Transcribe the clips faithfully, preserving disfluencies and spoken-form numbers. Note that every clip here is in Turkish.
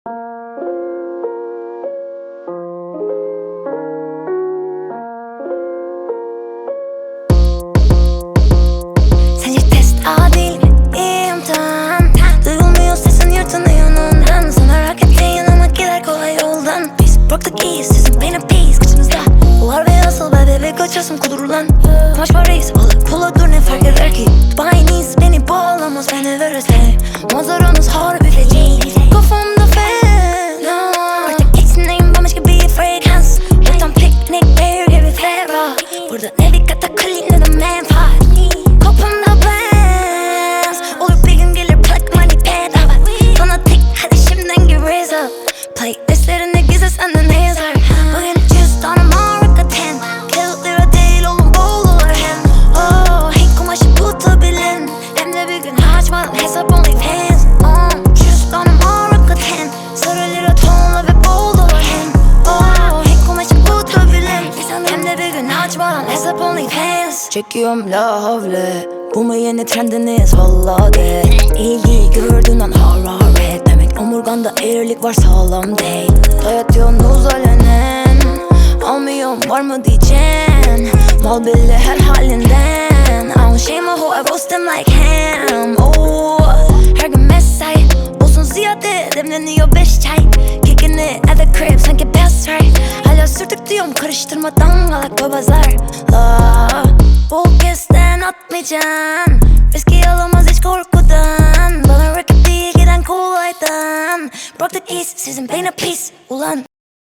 Sence test adil bir imtihan. Duyulmuyor sesin yırtınıyor ondan. Sana raketin yanıma gider kolay yoldan. Biz bıraktık iyiyiz sizin beni peace kıçımızda. Bular ve asıl be bebek kaçasım kudurulan. Maç var reis balık pula dur ne fark eder ki. Bayiniz beni bağlamaz beni verirse. Manzaranız harbi feci. Kafamda fena. Artık içindeyim bambaşka bir frekans. Ortam piknik air gibi ferah. Burada ne bir katakulli ne de menfaat. Kapımda plans. Olur bir gün gelir plak money bedava. Fanatik hadi şimdiden give raise up. Playlistlerinde gizli senden ne yazar. Bugün cüzdanım harika ten. Kağıt lira değil oğlum bol olur hem. Oh hey kumaşı tutabilen. Hem de bir gün harcamadan hesap only fans. Oh cüzdanım harika ten. Sarı lira tonla ve bol olur hem. Oh hey kumaşı tutabilen. Hem de bir gün harcamadan hesap only fans. Çekiyorum la havle. Bu mu yeni trendiniz valla de. İlgi gördün an hararet. Demek omurganda eğrilik var sağlam değil. Dayatıyorsunuz alenen. Almıyorum var mı diyeceksin. Mal belli her halinden. I don't shame my whole I roast them like ham. Oh, her gün mesai olsun ziyade demleniyor beş çay. Kicking it at the crib sanki best right. Hala sürtük diyorum karıştırmadan galak babazlar. La bol kesten atmayacaksın. Riski alamaz hiç korkudan. Bana rakip değil giden kolaydan. Bıraktık iz sizin beyne pis ulan.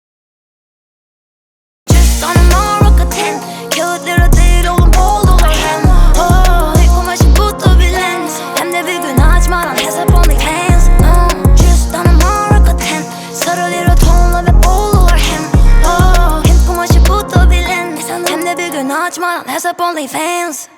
Cüzdanım harika ten. Kağıt lira değil oğlum bol olur hem. Oh hey kumaşı tutabilen. Hem de bir gün açmadan hesap only fans. Oh cüzdanım harika ten. Sarı lira tonla ve bol olur hem. Oh hem kumaşı tutabilen. Hem de bir gün açmadan hesap only fans.